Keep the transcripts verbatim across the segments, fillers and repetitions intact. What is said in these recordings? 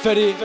فری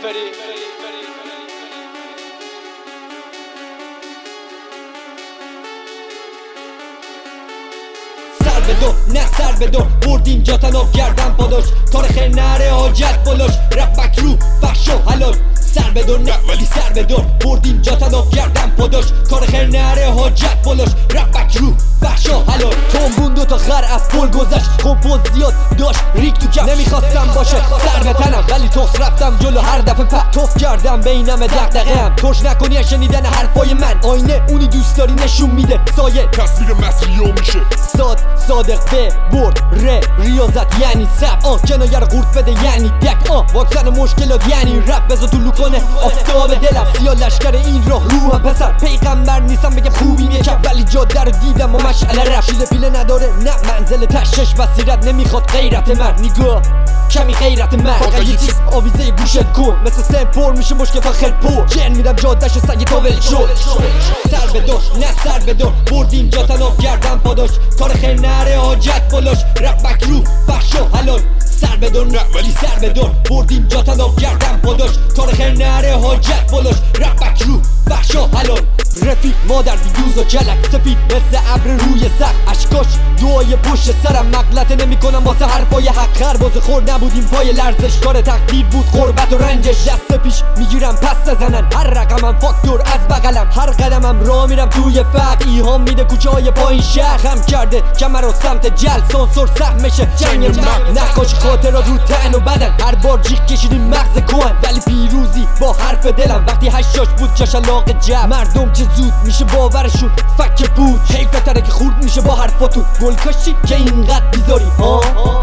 سر بدو نه سر بدو بردیم جا تناب گردن پاداش کار خیر نره حاجت بالاش رپ بک رو فحش و حلال سر بدو نه ولی سر بدو بردیم جا تناب گردن پاداش کار خیر نره حاجت بالاش رپ بک رو فحش و حلال تومبون دوتا خر از پل گذشت کمپوز زیاد داشت ریک تو کف نمیخواستم باشه سر به تنم ولی توخ رفتم جلو هر دفعه پا توف کردم بینم دغدغه‌ام ترش نکنی از شنیدن حرفای من آینه اونی دوست داری نشون میده سایه تصویر مسریو میشه ساد صادق به برد ر ریاضت یعنی سب آه کنایه رو قورت بده یعنی دک آه واکسن مشکلات یعنی رپ بذار تو لوکانه آفتاب دلم سیاه لشکر این راه روحم پسر پیغمبر نیستم بگم خوبیم یکم ولی جاده رو دیدم و مشعله رپ شیله پیله نداره نه منزل تشش بصیرت نمیخواد غیرت من نگاه کمی غیرت من فقط یه چیز آویزه گوشت کن مثل سن پر میشه مشکل تا خیل پر جن میدم جادهش سگ تا ول شد سر بدار نه سر بدار بردیم جا تناب گردن پاداش کار خیر نره حاجت بالاش رپ بک رو فحش و حلال سر بدار نه ولی سر بدار بردیم جا تناب گردن پاداش کار خیر نره حاجت بالاش رپ بک رو فحش و حلال رفیق مادر بیدوز و جلک سفید مثل ابر روی سقف اشکاش دعای پشت سرم مغلطه نمی کنم واسه حرفای حق خرباز خور نبودیم پای لرزش کار تقدیر بود قربت و رنجش دست پیش میگیرم پس نزنن هر رقمم فاکتور از بغلم هر قدمم راه میرم توی فقر ایهام میده کوچه های پایین شهر خم کرده کمر و سمت جل سانسور سهمشه جنگ مرد نقاش خاطرات رو تن و بدن هر بار جیغ کشیدیم مغز کهن ولی پیروزی با حرف دلم وقتی هشتاش بود جاش علاقه جب مردم چه زود میشه باورشون فک بود حیفه تره که خورد میشه با حرفاتون گل کاشی که اینقدر بیزاری ها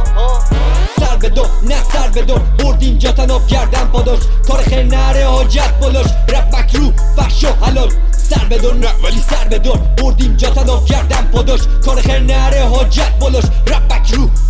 سر بدار نه سر بدار بردیم جا تناب گردن پاداش کار خیر نره حاجت بالاش رپ بک رو فحش و حلال سر بدار نه ولی سر بدار بردیم جا تناب گردن پاداش کار خیر نره حاجت بالاش رپ بک رو